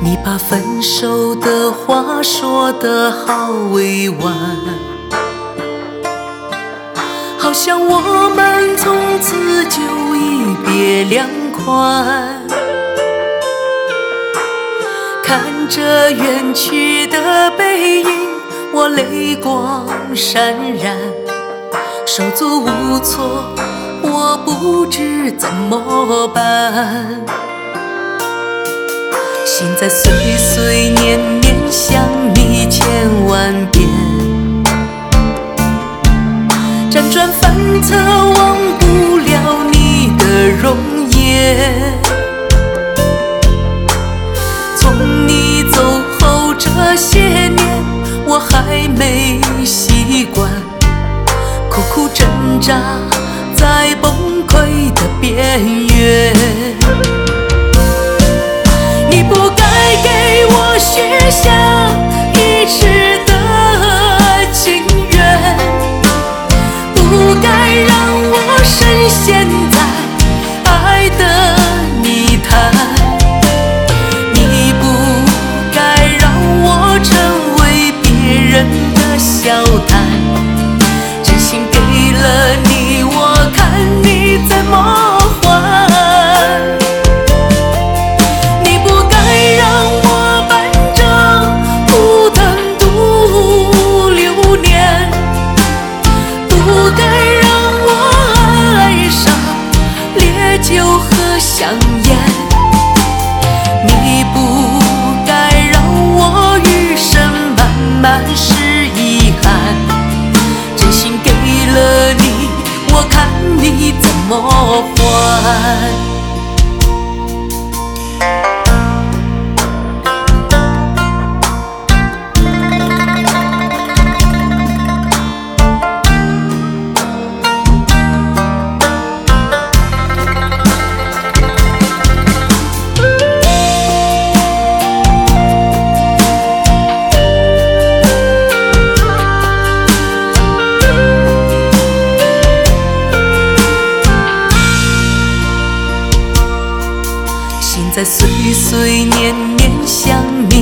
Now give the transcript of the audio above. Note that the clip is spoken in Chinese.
你把分手的话说得好委婉，好像我们从此就一别两宽。看着远去的背影，我泪光潸然，手足无措，我不知怎么办。心在岁岁年年想你千万遍，辗转反侧忘不了你的容颜。从你走后这些年，我还没习惯，苦苦挣扎在崩溃的边缘。你不该给我许下一世的情缘，不该让我深陷在爱的泥潭，你不该让我成为别人的笑谈。真心给了你，我看你怎么还。香烟，你不该让我余生漫漫是遗憾。真心给了你，我看你怎么还。在岁岁年年想你